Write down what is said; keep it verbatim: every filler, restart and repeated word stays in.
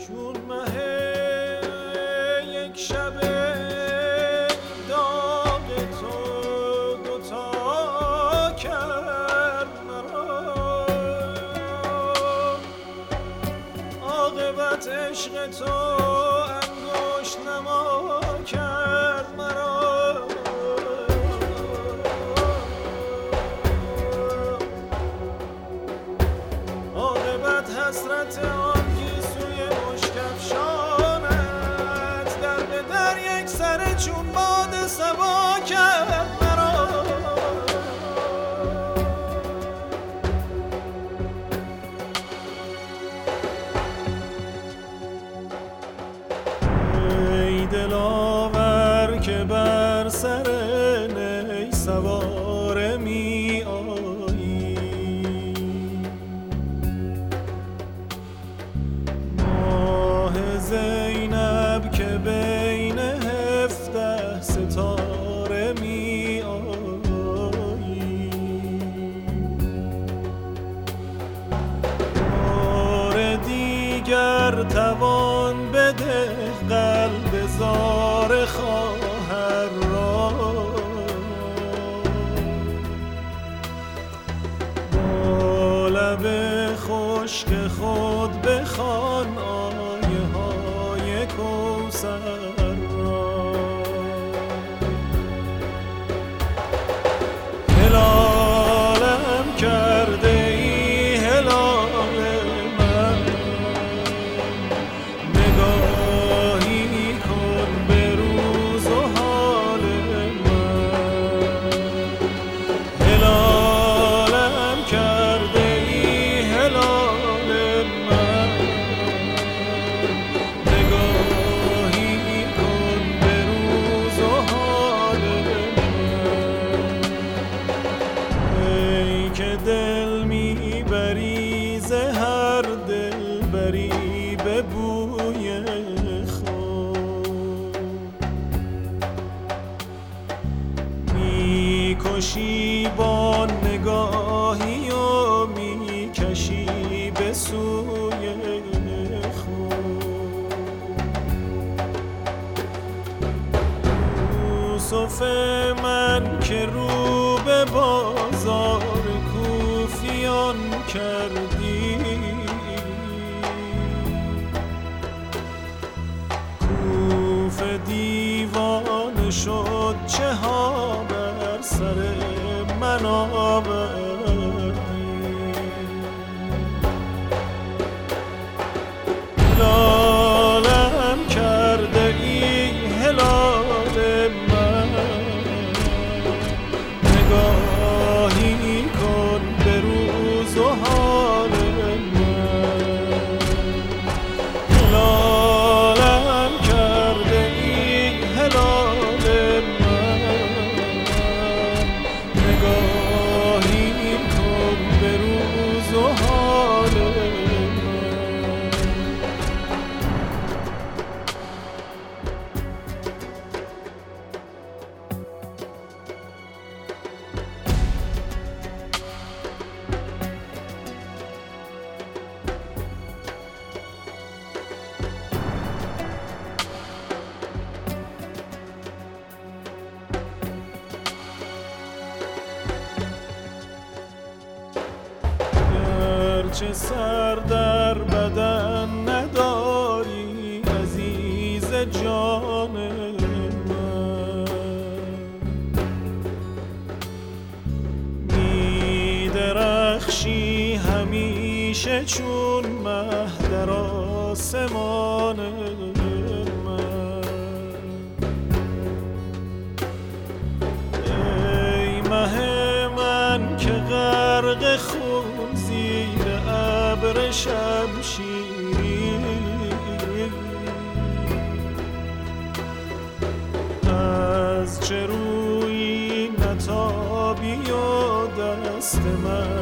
چون مه یک شب داغ تو دوتا کرد مرا، عاقبت عشق تو انگشت نما کرد مرا. عاقبت حسرت آن گیسوی مشکفشانت در به در یک سر چون باد صبا کرد مرا. ای دلاور که بر سر نی سواره می آیی، ماه زینب که بین هفده ستاره می آیی، بار دیگر توان بده قلب زار خواهر را، با لب خشک خود بخوان آیه های کوثر را. هلالم کرده ای هلال من، نگاهی کن به روز و حال من. هلالم کرده ای هلال من، نگاهی کن به روز و حال من. ای که دل میبری ز هر دل بری به بوی خود، میکشی با نگاهی و میکشی به سوی خود. یوسف من که رو به بازار کوفیان کردی، کوفه دیوانه شد چه ها بر سر من آوردی. هلالم کرده ای هلال من، نگاهی کن به روز و حال من. هلالم کرده ای هلال من، نگاهی کن به روز و حال من. چه سر در بدن نداری عزیز جان من، می درخشی همیشه چون مه در آسمان من. ای مه من که غرق خون زیر ابر شمشیری، از چه روی نتابی و دست من